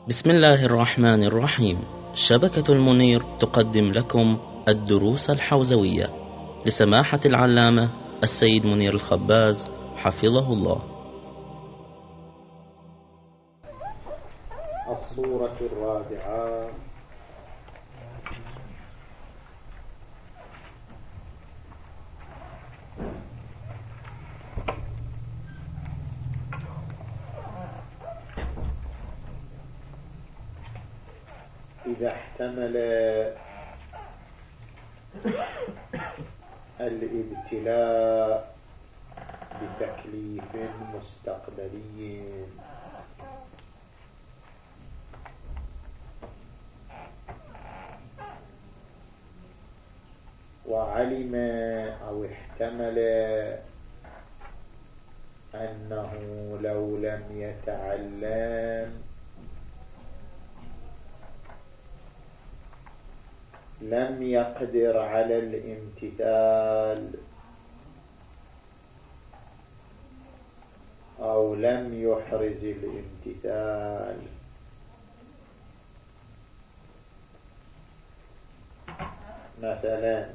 بسم الله الرحمن الرحيم. شبكة المنير تقدم لكم الدروس الحوزوية لسماحة العلامة السيد منير الخباز حفظه الله. الصورة الرابعة. إذا احتمل الابتلاء بتكليف مستقبلي وعلم أو احتمل أنه لو لم يتعلم لم يقدر على الامتثال أو لم يحرز الامتثال. مثلا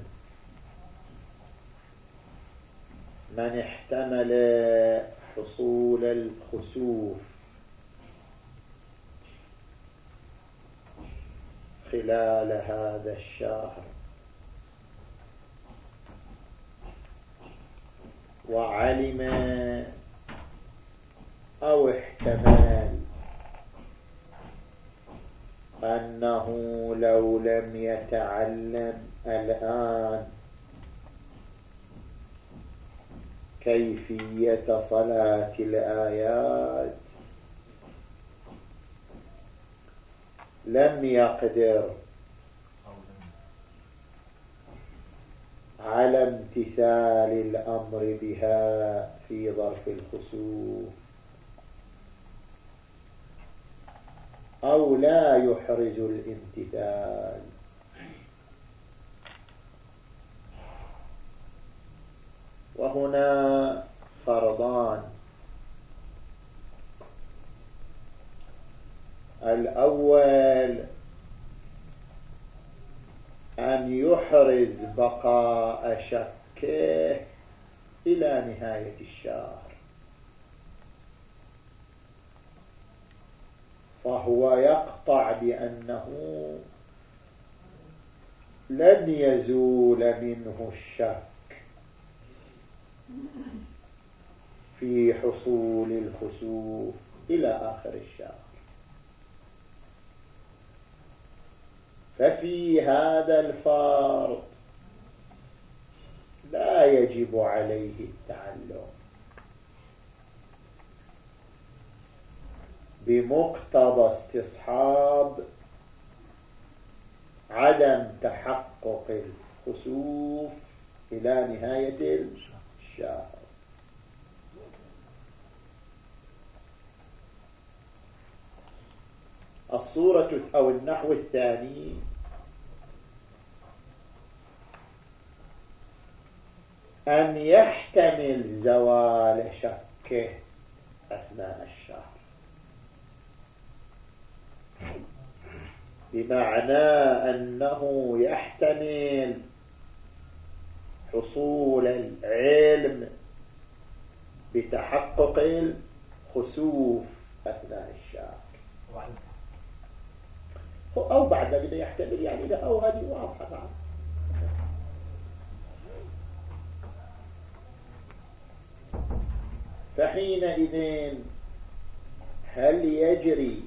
من احتمل حصول الخسوف خلال هذا الشهر وعلم أو احتمل أنه لو لم يتعلم الآن كيفية صلاة الآيات لم يقدر على امتثال الأمر بها في ظرف الخسوف أو لا يحرز الامتثال. وهنا فرضان: الأول أن يحرز بقاء شكه إلى نهاية الشهر، فهو يقطع بأنه لن يزول منه الشك في حصول الخسوف إلى آخر الشهر، ففي هذا الفرض لا يجب عليه التعلم بمقتضى استصحاب عدم تحقق الخسوف إلى نهاية الشهر. الصورة أو النحو الثاني: أن يحتمل زوال شكه أثناء الشهر، بمعنى أنه يحتمل حصول العلم بتحقق الخسوف أثناء الشهر أو بعد ذلك يحتمل، يعني لا، أو هذه واضحة بعد. فحينئذ هل يجري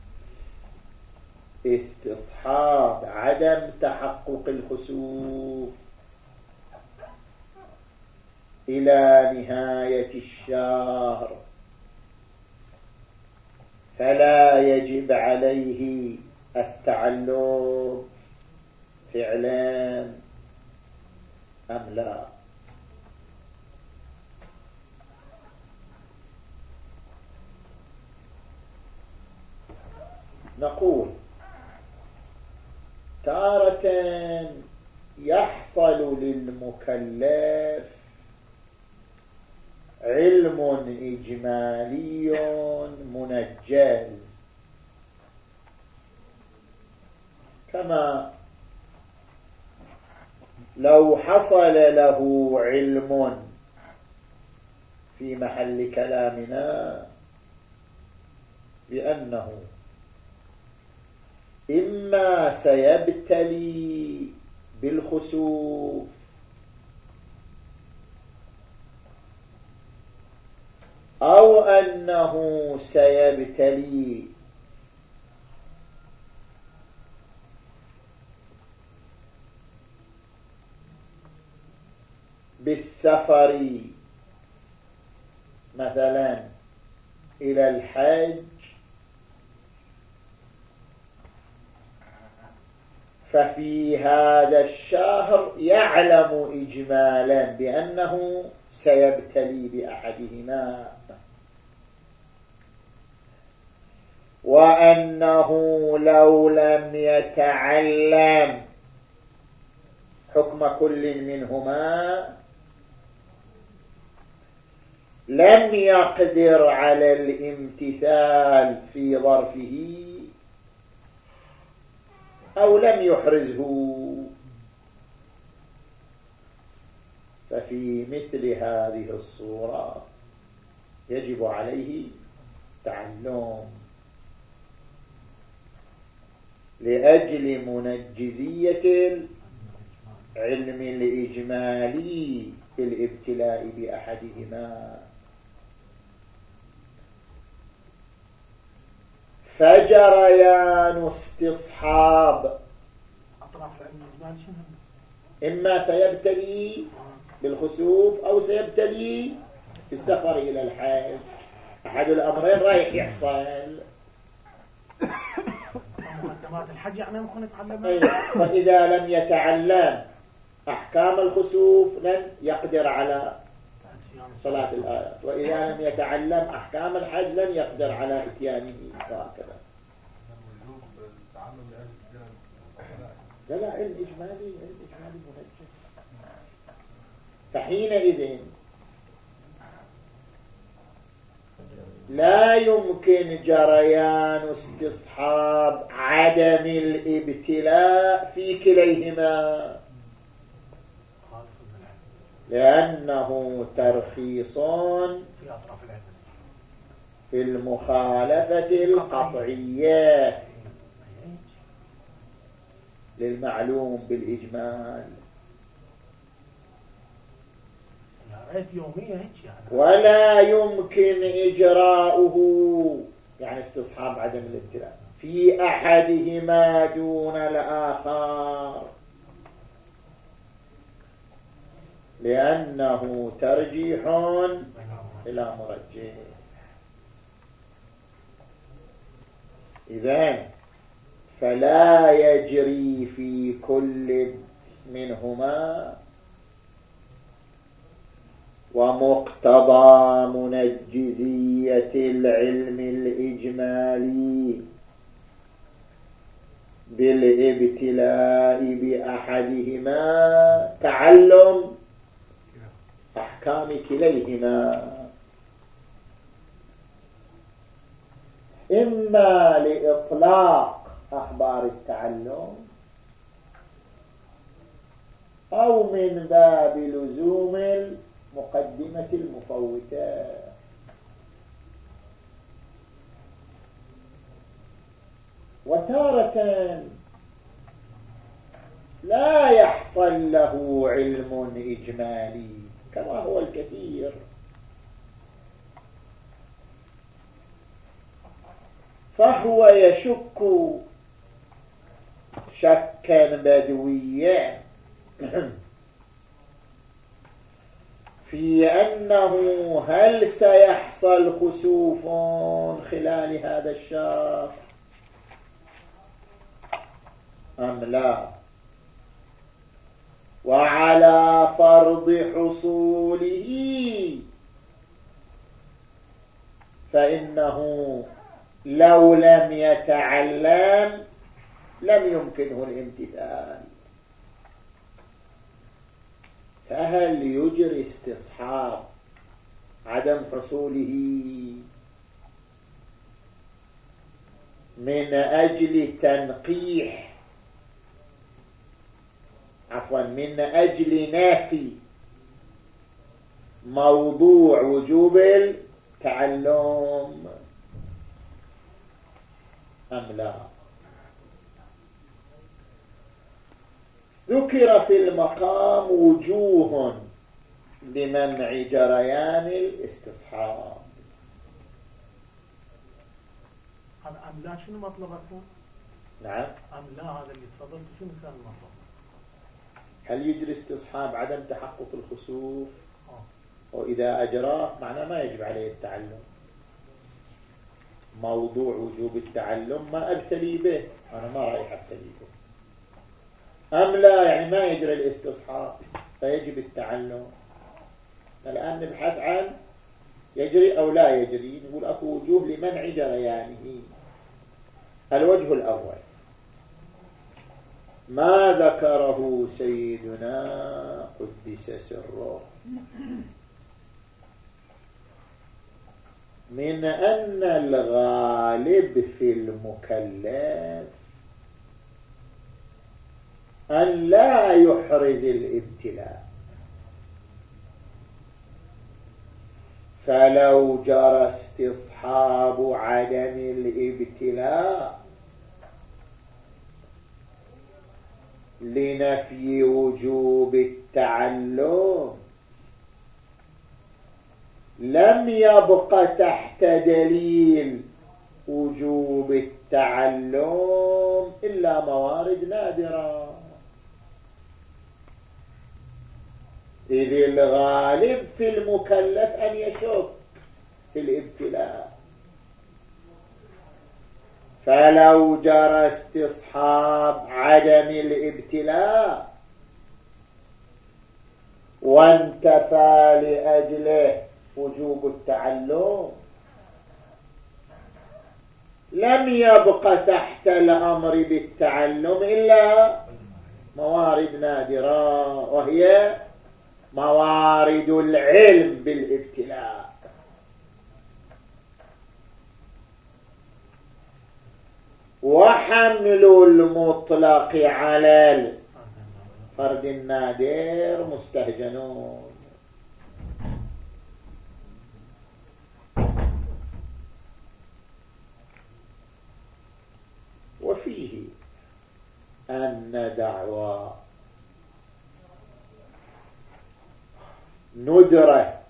استصحاب عدم تحقق الخسوف إلى نهاية الشهر فلا يجب عليه التعلم فعلا أم لا؟ نقول تارة يحصل للمكلف علم إجمالي منجز كما لو حصل له علم في محل كلامنا بأنه إما سيبتلي بالخسوف أو أنه سيبتلي بالسفر مثلا إلى الحج، ففي هذا الشهر يعلم إجمالا بأنه سيبتلي بأحدهما، وأنه لو لم يتعلم حكم كل منهما لم يقدر على الامتثال في ظرفه أو لم يحرزه. ففي مثل هذه الصورة يجب عليه تعلم لأجل منجزية العلم الإجمالي في الابتلاء بأحدهما. فجريان استصحاب إما سيبتلي بالخسوف أو سيبتلي بالسفر إلى الحج، أحد الأمرين رايح يحصل. مقدمات الحج يعني ممكن يتعلم. وإذا لم يتعلم أحكام الخسوف لن يقدر على صلاة الآيات، وإذا لم يتعلم أحكام الحج لن يقدر على إتيانه، وهكذا. لا علم إجمالي منجز. فحينئذ لا يمكن جريان استصحاب عدم الابتلاء في كليهما، لأنه ترخيص في المخالفة القطعية للمعلوم بالإجمال، ولا يمكن إجراؤه يعني استصحاب عدم الابتلاء في أحدهما دون الآخر، لأنه ترجيح إلى مرجح. إذن فلا يجري في كل منهما ومقتضى منجزية العلم الإجمالي بالابتلاء بأحدهما تعلم أحكام كليهما، إما لإطلاق أخبار التعلم أو من باب لزوم المقدمة المفوتة. وتارة لا يحصل له علم إجمالي كما هو الكثير، فهو يشك شكا بدويا في أنه هل سيحصل خسوف خلال هذا الشهر أم لا، وعلى فرض حصوله فإنه لو لم يتعلم لم يمكنه الامتثال. فهل يجري استصحاب عدم حصوله من أجل تنقيح من أجل نفي موضوع وجوب التعلم أم لا؟ ذكر في المقام وجوه لمنع جريان الاستصحاب. هذا أم لا شنو مطلبكم؟ نعم. أم لا هذا اللي تفضلت شنو كان المطلب؟ هل يجري استصحاب عدم تحقق الخسوف؟ وإذا أجراه معناه ما يجب عليه التعلم. موضوع وجوب التعلم ما أبتلي به، أنا ما رأيح أبتلي به. أم لا يعني ما يجري الاستصحاب فيجب التعلم. الآن نبحث عن يجري أو لا يجري. نقول أكو وجوه لمنع جريانه. الوجه الأول ما ذكره سيدنا قدس سره من أن الغالب في المكلف أن لا يحرز الابتلاء، فلو جرى استصحاب عدم الابتلاء لنفي وجوب التعلم لم يبق تحت دليل وجوب التعلم إلا موارد نادرة، إذ الغالب في المكلف أن يشك في الابتلاء. فلو جرى استصحاب عدم الابتلاء وانتفى لأجله وجوب التعلم لم يبق تحت الأمر بالتعلم إلا موارد نادرة، وهي موارد العلم بالابتلاء. وحمل المطلق على الفرد النادر مستهجنون. وفيه أن دعوى ندرة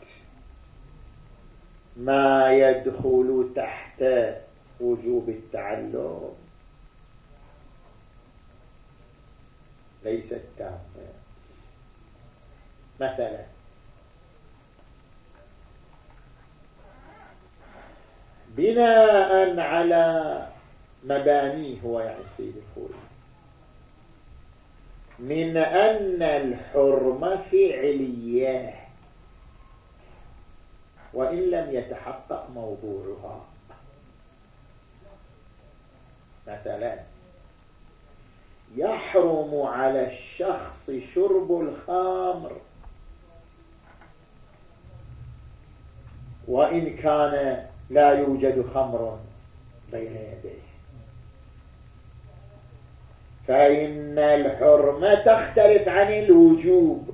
ما يدخل تحت وجوب التعلم ليست تامة. مثلا بناء على مبانيه هو يعني السيد الخوئي من أن الحرمة فعلية وإن لم يتحقق موضوعها. مثلا يحرم على الشخص شرب الخمر وإن كان لا يوجد خمر بين يديه، فإن الحرمة تختلف عن الوجوب،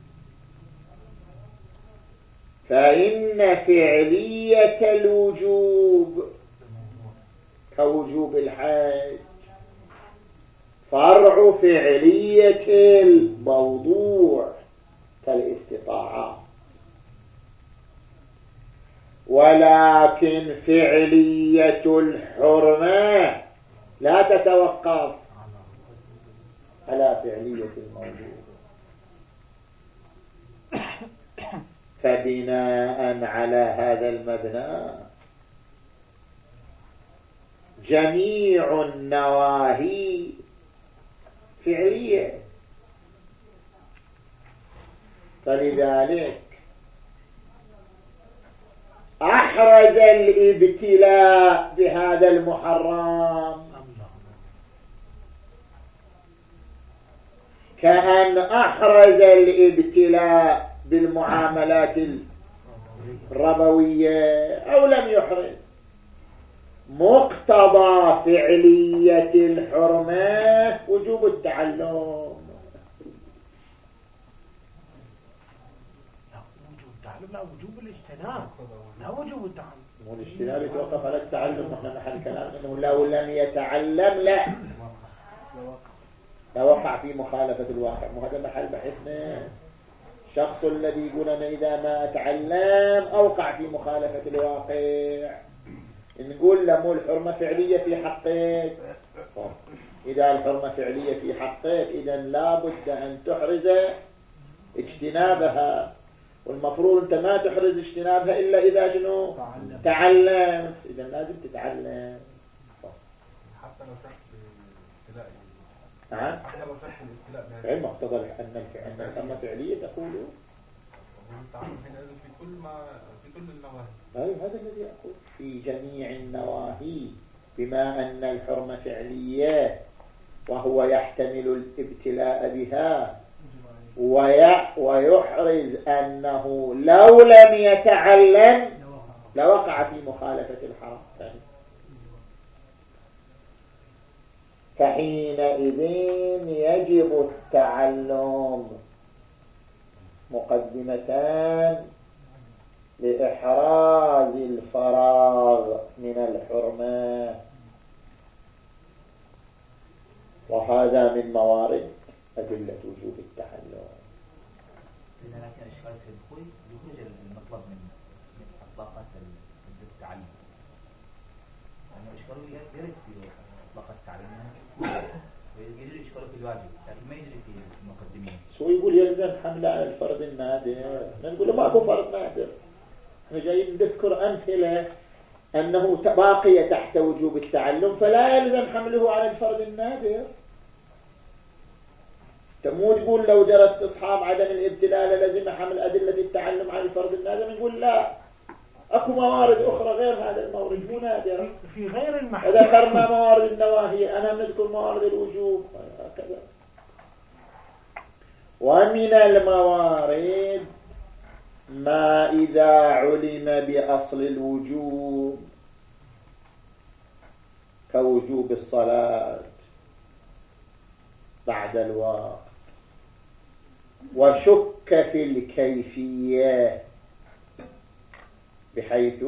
فإن فعلية الوجوب كوجوب الحج فرع فعلية الموضوع كالاستطاعة، ولكن فعلية الحرمة لا تتوقف على فعلية الموضوع. فبناء على هذا المبنى جميع النواهي فعلية، فلذلك أحرز الابتلاء بهذا المحرم كأن أحرز الابتلاء بالمعاملات الربوية أو لم يحرز. مقتضى فعلية الحرمة وجوب التعلم. لا وجوب الاجتناب لا وجوب التعلم. والاجتناب يتوقف على التعلم. احنا محل كلام انه لو لم يتعلم لا وقع في مخالفة الواقع. وهذا محل بحثنا. الشخص الذي يقول أنا إذا ما أتعلم أوقع في مخالفة الواقع. نقول له مو الحرمة فعلية في حقك. إذا الحرمة فعلية في حقك إذا لا بد أن تحرز اجتنابها. والمفروض أنت ما تحرز اجتنابها إلا إذا شنو تعلم. إذا لازم تتعلم. حتى لو صح الابتلاء. نعم. حتى لو صح الابتلاء. علم مقتضى أن الحرمة فعلية تقول. والتعلم هنا في كل النواهي. أي هذا الذي أقول في جميع النواهي بما أن الحرمة فعلية وهو يحتمل الابتلاء بها ويحرز أنه لو لم يتعلم لوقع في مخالفة الحرام. فحينئذ يجب التعلم. مقدمتان لإحراز الفراغ من الحرمة. وهذا من موارد أدلة وجوب التعلم. إذا لكن إشكال سيد خوي يخرج المطلب من إطلاقات التعلم. يعني إشكاله يرد في إطلاقات التعلم ويجري إشكاله في الواجب لكن ما يجري في المقدمين. سو يقول يلزم حمله على الفرد النادر. نقول له ما هو فرد نادر. احنا جايين نذكر أمثلة أنه باقية تحت وجوب التعلم فلا يلزم حمله على الفرد النادر. مو تقول لو درست أصحاب عدم الابتلاء لازم حمل أدلة التعلم على الفرد النادر. نقول لا أكو موارد أخرى غير هذا المورد مو نادرة في غير المحل. ذكرنا موارد النواهي أنا نذكر موارد الوجوب هكذا. ومن الموارد ما إذا علم بأصل الوجوب كوجوب الصلاة بعد الوقت وشك في الكيفية بحيث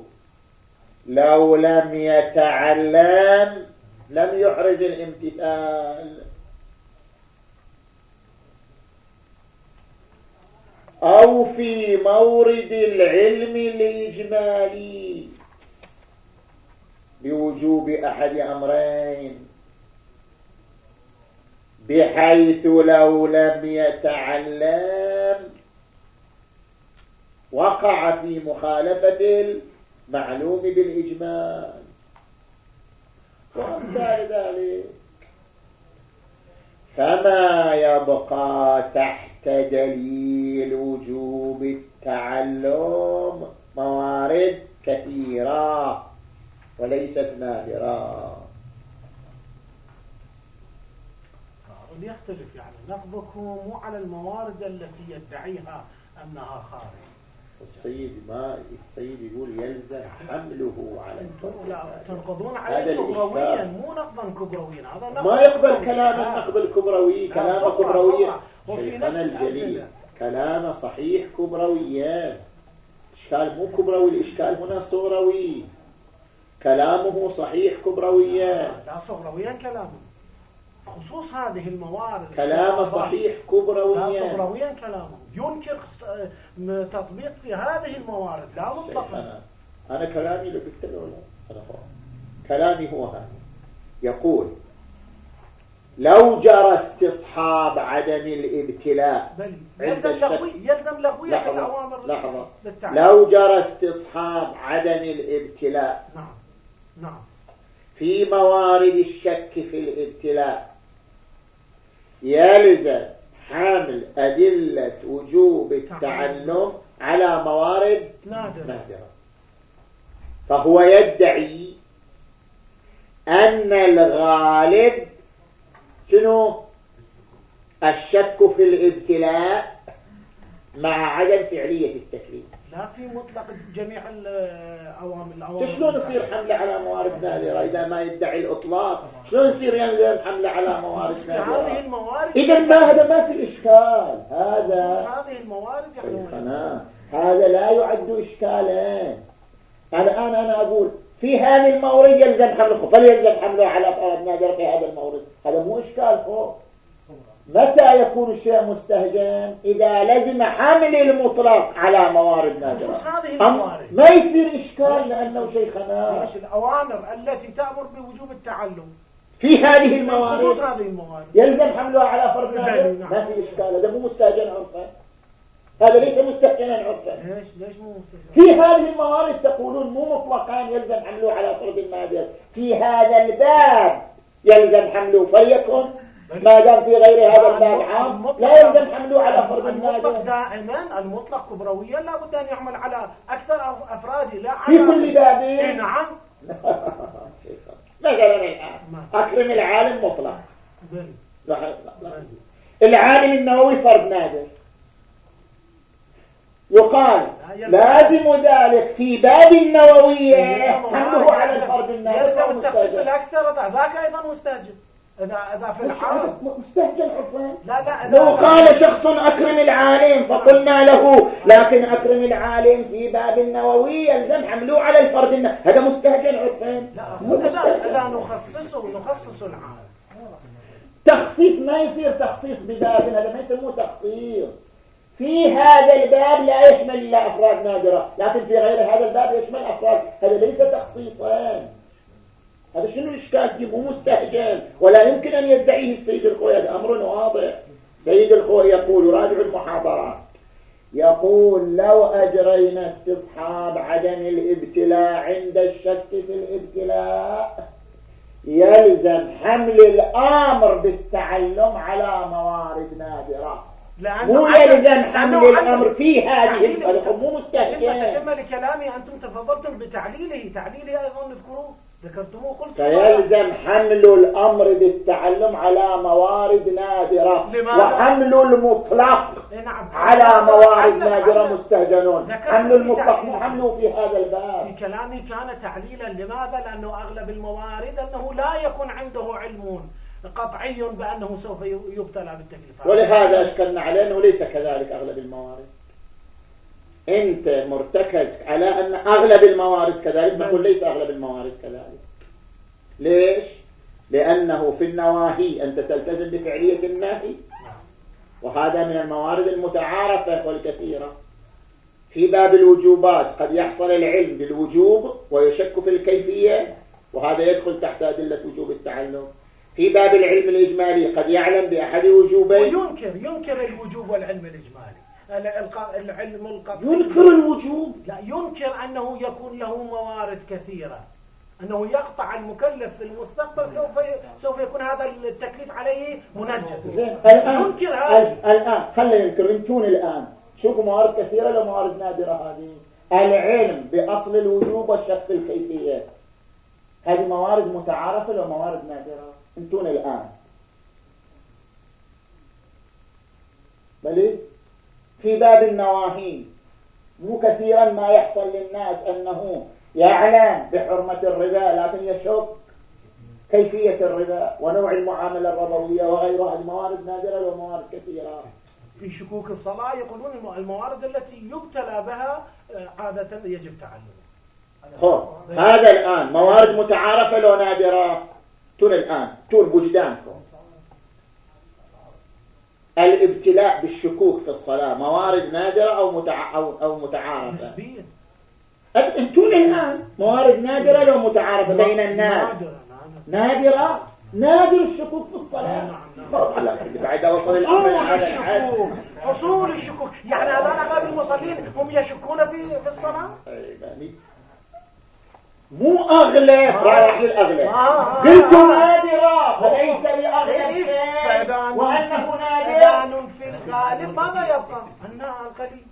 لو لم يتعلم لم يحرز الامتثال أو في مورد العلم الإجمالي بوجوب أحد أمرين بحيث لو لم يتعلم وقع في مخالفة المعلوم بالإجمال وأمثال ذلك. فما يبقى تحت دليل وجوب التعلم موارد كثيرة وليست نادرة. يختلف يعني نقضكم مو على الموارد التي يدعيها أنها خارج. السيد يقول يلزم حمله على لا تنقضون عليه كبرويا مو نقضا كبرويا. هذا ما يقبل كلام النقض الكبروي. كلام كبروي وفي نفس الجليل كلام صحيح كبرويا. إشكال مو كبروي الإشكال هنا صغروي. كلامه صحيح كبرويا لا صغرويا كلامه خصوص هذه الموارد كلام صحيح كبرويا. لا صغرويا كلامه ينكر تطبيق في هذه الموارد لا مطلقا. أنا كلامي اللي قلت له لا أنا كلامي هو هذا. يقول لو جرى استصحاب عدم الابتلاء يلزم لغوية الأوامر. لحظة لو جرى استصحاب عدم الابتلاء نعم في موارد الشك في الابتلاء يلزم حمل أدلة وجوب التعلم على موارد نادرة. فهو يدعي أن الغالب شنو الشك في الابتلاء مع عدم فعلية التكليف. لا في مطلق جميع الأوامر. شلون يصير حمله على موارد نادرة إذا ما يدعي الإطلاق؟ شلون يصير ينزل حمله على موارد نادرة؟ هذه الموارد إذا ما هذا ما في إشكال. هذا هذه الموارد يعني هذا لا يعد إشكالا. الآن أنا أقول في هذه المورد يلزم حمله، فليلزم حمله على أفراد نادرة في هذا المورد، هذا مو إشكال فوق. متى يكون الشيء مستهجن؟ إذا لزم حمل المطلق على موارد نادرة. ما يصير إشكال لأنه شيخنا الأوامر التي تأمر بوجوب التعلم في هذه الموارد خصوص هذه الموارد يلزم حملها على فرد نادر. ما في إشكال، هذا مو مستهجن عرفا، هذا ليس مستهجنا عرفا. ليش مو مستهجن؟ في هذه الموارد تقولون مو مطلقان يلزم حمله على فرد النادر، في هذا الباب يلزم حمله، فليكن ما دام في غير هذا الباب عام لا يلزم حمله على فرد النادر. المطلق دائما المطلق كبرويا لا بد أن يعمل على أكثر أفراده لا في كل باب. نعم. مثلا الآن أكرم العالم مطلق، العالم النووي فرد نادر، يقال لازم ذلك في باب النووية حمله على الفرد النادر. يلزم التخصيص الأكثر ذاك أيضا مستهجن. إذا في العالم مستهجن عفوا. لا لو قال شخص أكرم العالم فقلنا له لكن أكرم العالم في باب النووي يلزم حمله على الفرد النادر، هذا مستهجن عفوا. لا نخصص العالم. تخصيص ما يصير تخصيص بباب، هذا ما يسموه تخصيص. في هذا الباب لا يشمل إلا أفراد نادرة، لكن في غير هذا الباب يشمل أفراد، هذا ليس تخصيصا. هذا شنو الإشكال فيه؟ مو مستهجن ولا يمكن أن يدعيه السيد الخوي، هذا أمر واضح. سيد الخوي يقول راجع المحاضرات، يقول لو أجرينا استصحاب عدم الابتلاء عند الشك في الابتلاء يلزم حمل الأمر بالتعلم على موارد نادرة، مو يلزم حمل الأمر في هذه مو مستهجن. تم لكلامي أنتم تفضلتم تعليله أيضا نذكروه ذكرتموه قلت فيلزم حمل الأمر بالتعلم على موارد نادرة، وحمل المطلق على موارد نادرة مستهجنون. حمل المطلق مو حمله في هذا الباب. في كلامي كان تعليلا. لماذا؟ لأنه أغلب الموارد أنه لا يكون عنده علم قطعي بأنه سوف يبتلى بالتكليف، ولهذا أشكلنا عليه أنه ليس كذلك أغلب الموارد. أنت مرتكز على أن أغلب الموارد كذلك، نقول ليس أغلب الموارد كذلك. ليش؟ لأنه في النواهي أنت تلتزم بفعلية النهي، وهذا من الموارد المتعارفة والكثيرة. في باب الوجوبات قد يحصل العلم بالوجوب ويشك في الكيفية، وهذا يدخل تحت أدلة وجوب التعلم. في باب العلم الإجمالي قد يعلم بأحد وجوبين وينكر الوجوب والعلم الإجمالي. العلم القطعي ينكر الوجوب، لا ينكر أنه يكون له موارد كثيرة، أنه يقطع المكلف في المستقبل سوف يكون هذا التكليف عليه منجز. الآن خلينا ينكر. انتون الآن شوفوا موارد كثيرة لو موارد نادرة. هذه العلم بأصل الوجوب والشك في الكيفية، هذه موارد متعارفة لو موارد نادرة. انتون الآن بل في باب النواهي مو كثيرا ما يحصل للناس أنه يعلم بحرمة الربا لكن يشك كيفية الربا ونوع المعاملة الربوية وغيرها. الموارد نادرة وموارد كثيرة. في شكوك الصلاة يقولون الموارد التي يبتلى بها عادة يجب تعلمها. هذا الآن موارد متعارفة لو نادرة. تون الآن تون وجدانكم الابتلاء بالشكوك في الصلاة موارد نادرة أو متعارفة نسبيا. انتون الآن موارد نادرة لو متعارفة بين الناس. نادرة نادر الشكوك في الصلاة. بعد وصل الأمر حصول الشكوك يعني الآن أغلب المصلين هم يشكون في الصلاة. مو أغلب رايح للأغلب. قلت نادرة فليس بأغلب شيء وأنه نادر في الغالب ماذا يبقى؟ أنها القليل.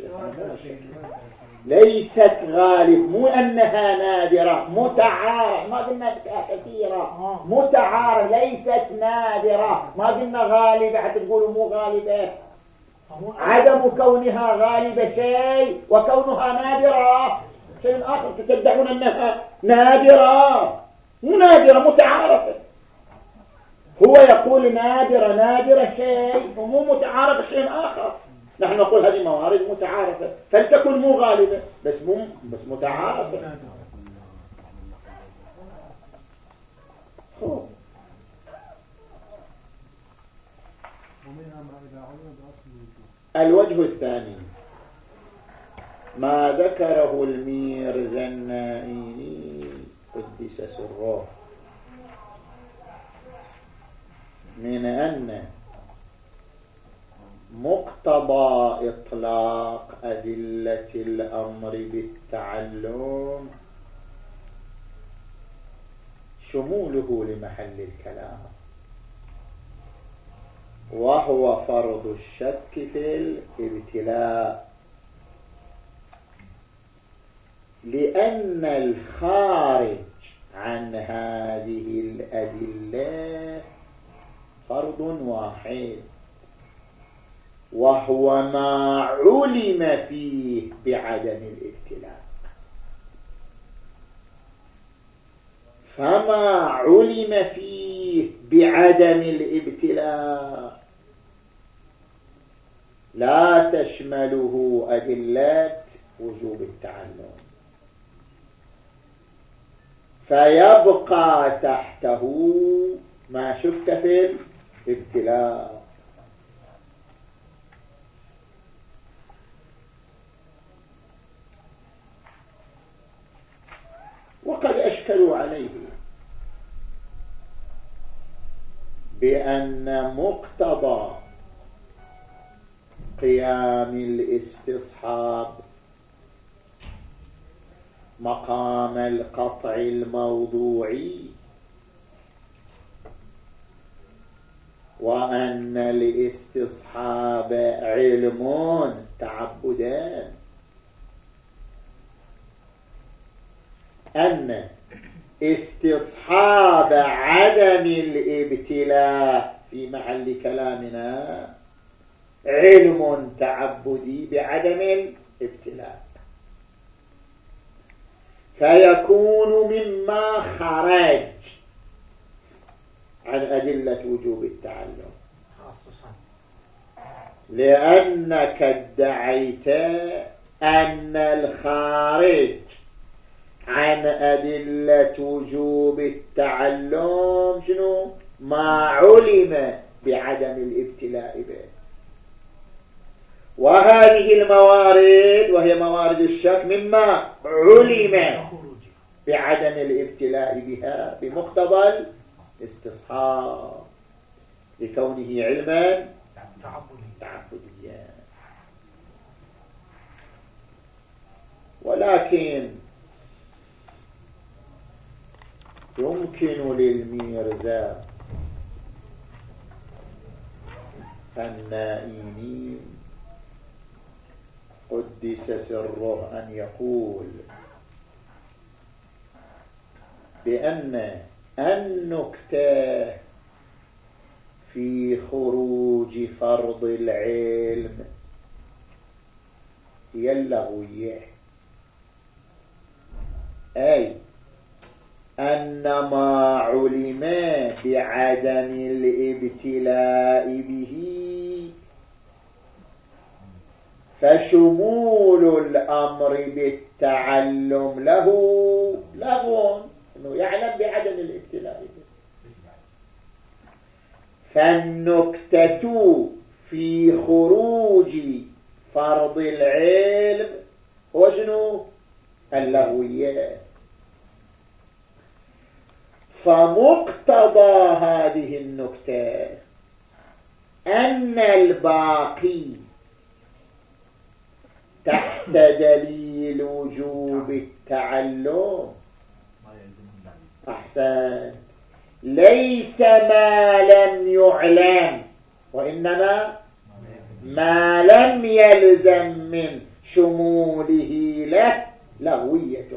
ليست غالب، مو أنها نادرة، متعارف. ما قلنا كثيرة، متعارف. ليست نادرة، ما قلنا غالبة حتى تقولوا مو غالبة. عدم كونها غالبة شيء وكونها نادرة شيء آخر. تدعون أنها نادرة، مو نادرة متعارفة. هو يقول نادرة شيء ومو متعارف شيء آخر. نحن نقول هذه موارد متعارفة، فلتكن مو غالبة بس متعارفة. الوجه الثاني ما ذكره الميرزنائي قدس سره من أن مقتضى إطلاق أدلة الأمر بالتعلم شموله لمحل الكلام، وهو فرض الشك في الابتلاء، لأن الخارج عن هذه الأدلة فرض واحد، وهو ما علم فيه بعدم الابتلاء. فما علم فيه بعدم الابتلاء لا تشمله أدلة وجوب التعلم، فيبقى تحته ما شك في الابتلاء. وقد أشكلوا عليه بأن مقتضى قيام الاستصحاب مقام القطع الموضوعي، وأن الاستصحاب علم تعبدان، أن استصحاب عدم الابتلاء في محل كلامنا علم تعبدي بعدم الابتلاء، فيكون مما خرج عن أدلة وجوب التعلم، لأنك ادعيت أن الخارج عن أدلة وجوب التعلم شنو؟ ما علم بعدم الابتلاء به. وهذه الموارد وهي موارد الشك مما علم بعدم الابتلاء بها بمقتضى الاستصحاب لكونه علما تعبديا. ولكن يمكن للميرزا النائمين قدس سره أن يقول بأن النكتة في خروج فرض العلم هي اللغوية، أي أن ما علم بعدم الابتلاء به فشمول الأمر بالتعلم له لغو، أنه يعلم بعدم الابتلاء به. فالنكتة في خروج فرض العلم هو شنو؟ اللغوية. فمقتضى هذه النكتة أن الباقي تحت دليل وجوب التعلم أحسن ليس ما لم يعلم، وإنما ما لم يلزم من شموله له لغوية.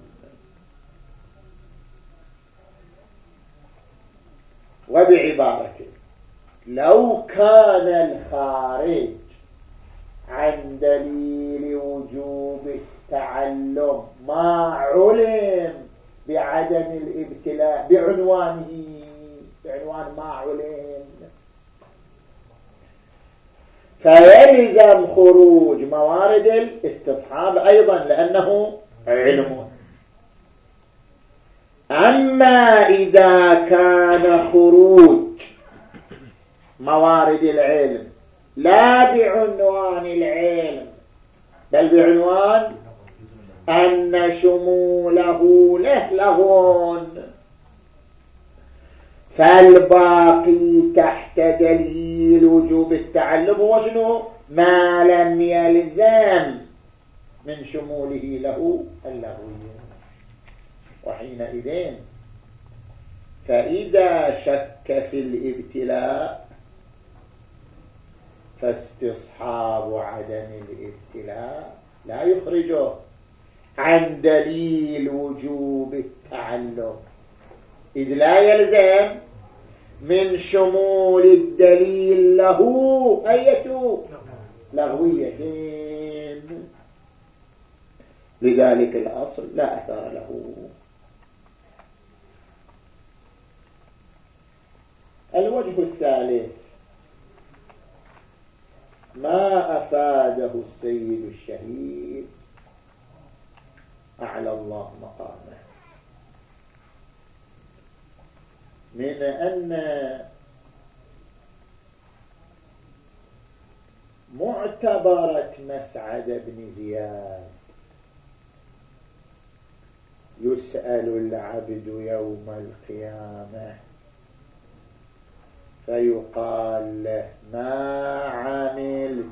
وبعبارة لو كان الخارج عن دليل وجوب التعلم ما علم بعدم الابتلاء بعنوان ما علم، فيلزم خروج موارد الاستصحاب أيضا لأنه علم. أما إذا كان خروج موارد العلم لا بعنوان العلم بل بعنوان أن شموله له لغون، فالباقي تحت دليل وجوب التعلم هو شنو؟ ما لم يلزم من شموله له اللغوي. وحينئذ فإذا شك في الابتلاء فاستصحاب عدم الابتلاء لا يخرجه عن دليل وجوب التعلم، إذ لا يلزم من شمول الدليل له أية لغويتين، لذلك الأصل لا أثر له. الوجه الثالث ما أفاده السيد الشهيد أعلى الله مقامه من أن معتبرة مسعد بن زياد يسأل العبد يوم القيامة فيقال له ما عملت،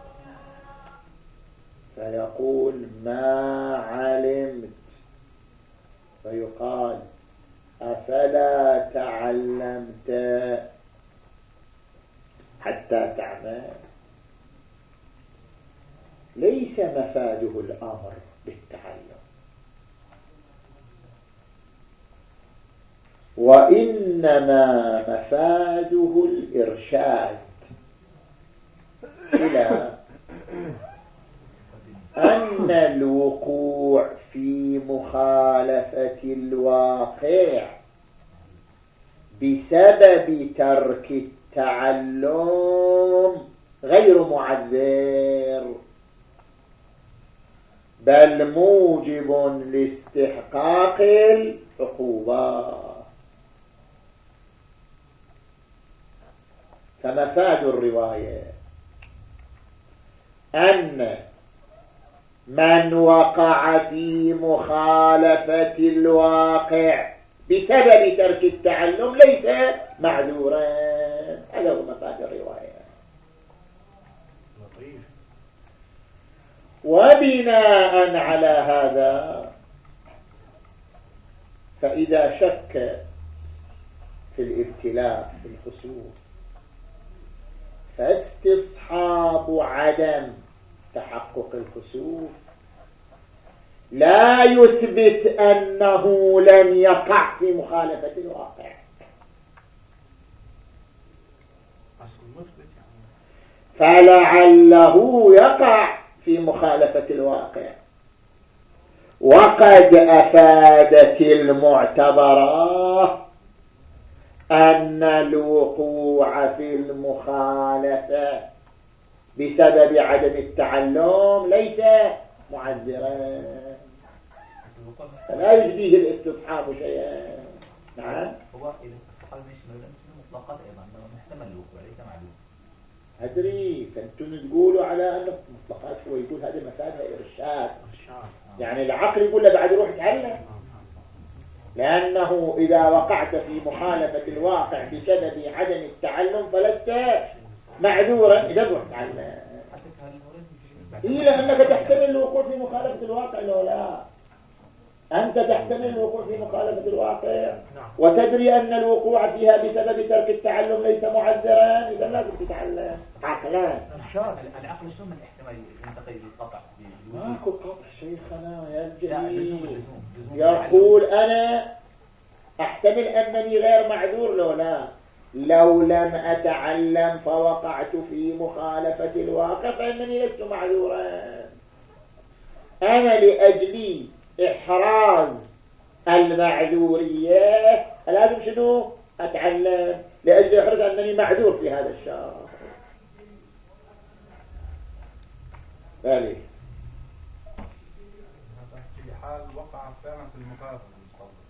فيقول ما علمت، فيقال أفلا تعلمت حتى تعمل. ليس مفاده الأمر بالتعلم، وإنما مفاده الإرشاد إلى أن الوقوع في مخالفة الواقع بسبب ترك التعلم غير معذر بل موجب لاستحقاق العقوبة. فمفاد الرواية أن من وقع في مخالفة الواقع بسبب ترك التعلم ليس معذورا. هذا هو مفاد الرواية. وبناء على هذا فإذا شك في الابتلاء في الخسوف فاستصحاب عدم تحقق الخسوف لا يثبت أنه لن يقع في مخالفة الواقع، فلعله يقع في مخالفة الواقع. وقد أفادت المعتبرة أن الوقوع في المخالفة بسبب عدم التعلم ليس معذرا، فلا يجديه الاستصحاب شيئا. نعم، هو الاستصحاب مش مطلقات أيضا محتمل الوقوع ليس معلوم. أدري، فأنتم تقولوا على أنه مطلقات، هو يقول هذا مفادها إرشاد، يعني العقل يقول له بعد روح تعلم، لأنه إذا وقعت في مخالفة الواقع بسبب عدم التعلم فلست معذورا إذا روح تعلم. إلا أنك تحتمل الوقوع في مخالفة الواقع لو لا، أنت تحتمل الوقوع في مخالفة الواقع وتدري أن الوقوع فيها بسبب ترك التعلم ليس معذرا، إذا لازم تتعلم عقلان. العقل شو من احتمال ينتقل للقطع؟ ماكو قطع شيخنا يا الجليل. يقول أنا أحتمل أنني غير معذور لو لا، لو لم أتعلم فوقعت في مخالفة الواقع فإنني لست معذورا. أنا لأجلي إحراز المعذورية لازم شنو أتعلم لأجل إحراز أنني معذور في هذا الشهر. بالي هذا في حال وقع فعلا في المخالفة المستقبل.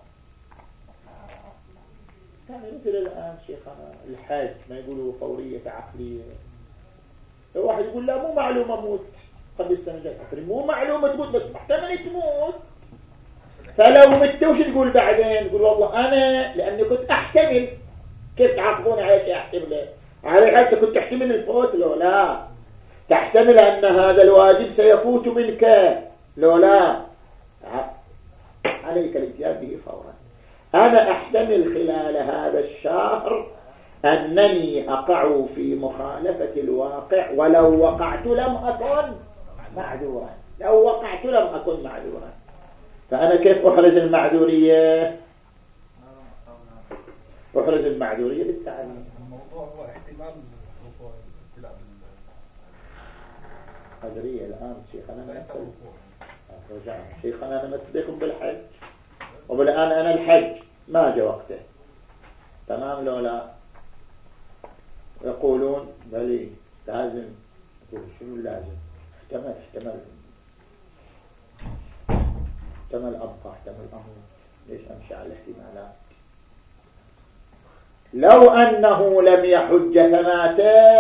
يعني مثل الآن شيخنا الحج ما يقولوا فورية عقلية. واحد يقول لا مو معلومة موت قبل السنة الجاية، مو معلومة تموت بس محتمل تموت. فلو مت وش تقول بعدين؟ تقول والله أنا لأني كنت أحتمل. كيف تعاقبون على شيء أحتمله؟ على حتى كنت تحتمل الفوت لو لا تحتمل أن هذا الواجب سيفوت منك لو لا عليك الاتيان به فورا. أنا أحتمل خلال هذا الشهر أنني أقع في مخالفة الواقع، ولو وقعت لم أكن معذورا، لو وقعت لم أكن معذورا. فأنا كيف أحرز المعذورية؟ أحرز المعذورية بالتعليم. الموضوع هو احتمال وقوع الابتلاء قدرية الآن شيخنا ليس وقوع. رجعنا شيخنا أنا مثلكم بالحج، وبالآن أنا الحج ما جاء وقته تمام لو لا؟ يقولون بلي لازم. يقول شنو لازم؟ احتمل أبقى احتمل أمر. ليش أمشي على الاحتمالات؟ لو أنه لم يحج فمات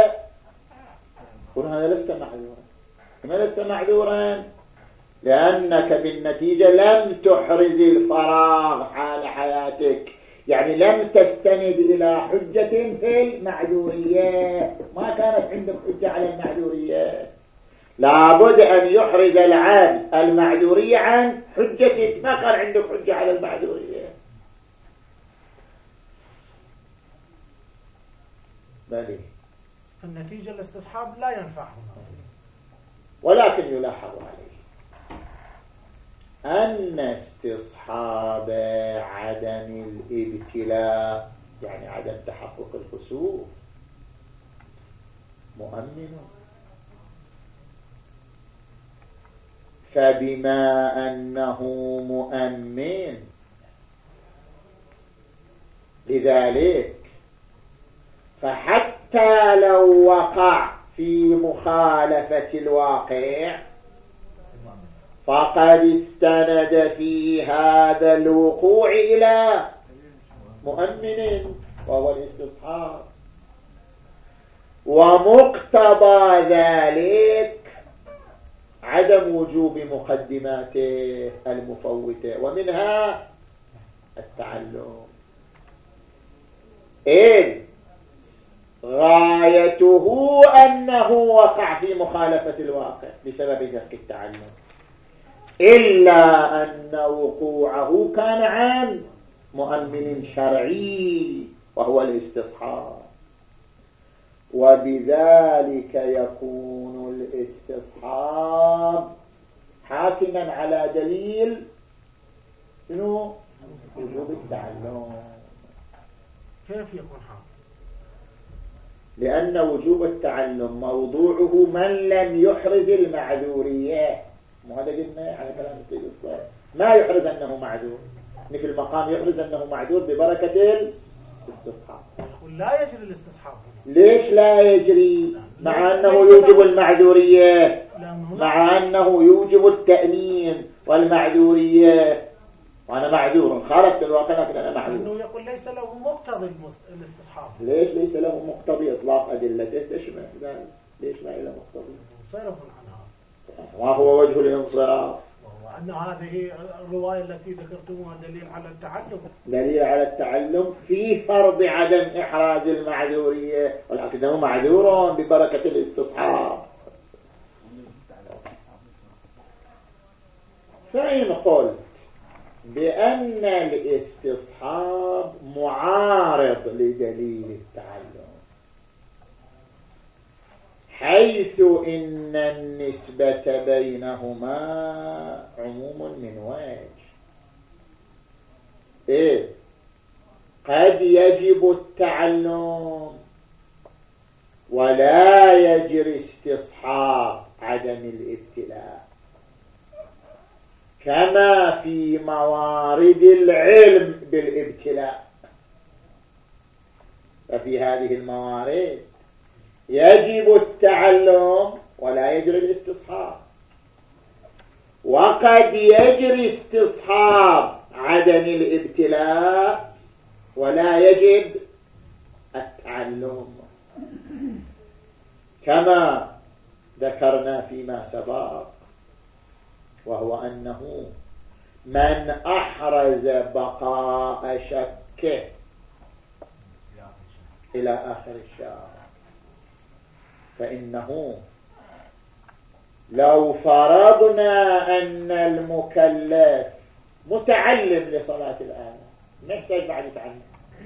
قل هذا لست معذورا. لما لست معذورا؟ لأنك بالنتيجة لم تحرز الفراغ حال حياتك، يعني لم تستند إلى حجة في المعذورية، ما كانت عندك حجة على المعذورية. لابد أن يحرز العبد المعذورية عن حجتك، ما كان عندك حجة على المعذورية. بلي النتيجة الاستصحاب لا ينفعهم، ولكن يلاحظ عليه أن استصحاب عدم الابتلاء يعني عدم تحقق الخسوف مؤمن. فبما أنه مؤمن لذلك فحتى لو وقع في مخالفة الواقع فقد استند في هذا الوقوع إلى مؤمن وهو الاستصحاب، ومقتضى ذلك عدم وجوب مقدماته المفوتة، ومنها التعلم. إذ غايته أنه وقع في مخالفة الواقع بسبب ترك التعلم، إلا أن وقوعه كان عن مؤمن شرعي وهو الاستصحاب، وبذلك يكون الاستصحاب حاكما على دليل شنو؟ وجوب التعلم. كيف يكون حاكم؟ لأن وجوب التعلم موضوعه من لم يحرز المعذورية. وهذا قلنا على كلام السيد الصالح ما يحرز أنه معذور، في المقام يحرز أنه معذور ببركة الاستصحاب. لا يجري الاستصحاب. ليش لا يجري؟ مع أنه يوجب المعذورية، مع أنه يوجب التأمين والمعذورية، وأنا معذور خالفت الواقع لكن أنا معذور. إنه يقول ليس له مقتضي الاستصحاب. ليش ليس له مقتضي؟ إطلاق أدلته تشمل ذلك. ليش ما له مقتضي؟ صرف عنها. ما هو وجه الانصراف؟ وأن هذه الرواية التي ذكرتموها دليل على التعلم، دليل على التعلم في فرض عدم إحراز المعذورية، ولكنه معذور ببركة الاستصحاب. فإن قلت بأن الاستصحاب معارض لدليل التعلم حيث إن النسبة بينهما عموم من وجه، إيه؟ قد يجب التعلم ولا يجري استصحاب عدم الابتلاء، كما في موارد العلم بالابتلاء. ففي هذه الموارد يجب التعلم ولا يجري الاستصحاب. وقد يجري استصحاب عدم الابتلاء ولا يجب التعلم، كما ذكرنا فيما سبق، وهو أنه من أحرز بقاء شكه إلى آخر الشهر فإنه لو فرضنا أن المكلف متعلم لصلاة الآن محتاج بعد يتعلم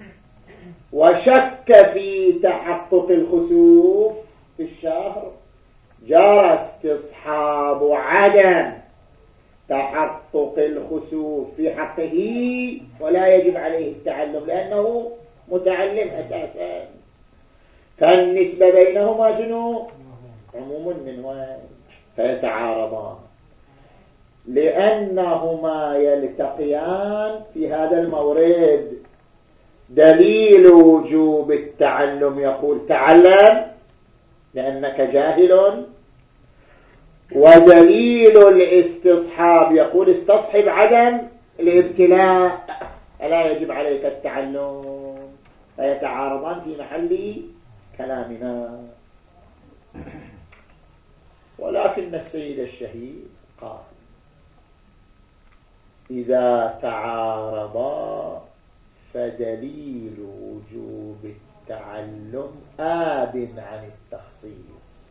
وشك في تحقق الخسوف في الشهر، جرى استصحاب عدم تحقق الخسوف في حقه ولا يجب عليه التعلم لأنه متعلم أساسا. فالنسبة بينهما شنو؟ عموم من وين؟ فيتعارضان لأنهما يلتقيان في هذا المورد. دليل وجوب التعلم يقول تعلم لأنك جاهل، ودليل الاستصحاب يقول استصحب عدم الابتلاء ألا يجب عليك التعلم، فيتعارضان في محل كلامنا. ولكن السيد الشهيد قال إذا تعارضا فدليل وجوب التعلم آب عن التخصيص،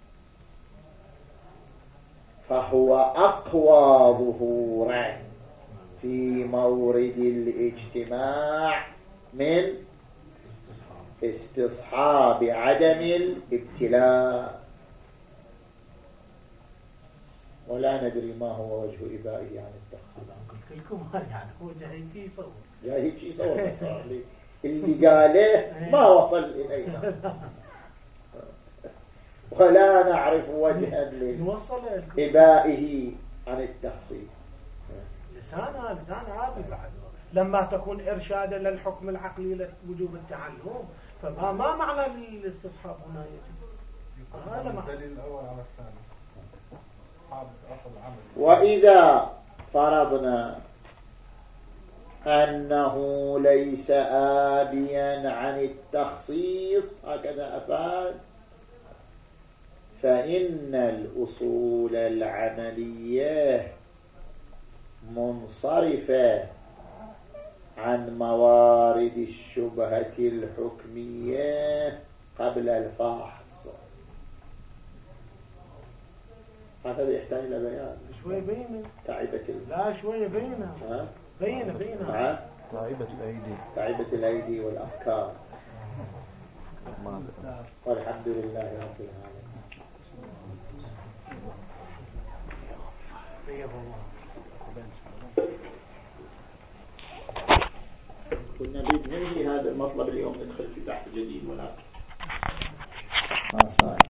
فهو أقوى ظهورا في مورد الاجتماع من استصحاب عدم الابتلاء. ولا ندري ما هو وجه إبائه عن التخصيص. قلت لكم يعني هو جاهيتي يصور جاهيتي يصور اللي قاله ما وصل إلينا ولا نعرف وجها لإبائه عن التخصيص. لسانها عادي بعد لما تكون إرشادا للحكم العقلي لوجوب التعلم، فما معنى الاستصحاب هنا يجب؟ هذا الدليل الأول على الثاني. وإذا فرضنا أنه ليس آبيا عن التخصيص هكذا أفاد، فإن الأصول العملية منصرفة عن موارد الشبهة الحكمية قبل الفحص. هذا يحتاج إلى بيان شوي بينه تعبة لا شوي بينه بينه تعبة الأيدي والأفكار. والحمد لله رب العالمين. كنا ننهي هذا المطلب اليوم ندخل في بحث جديد ولا ما صار.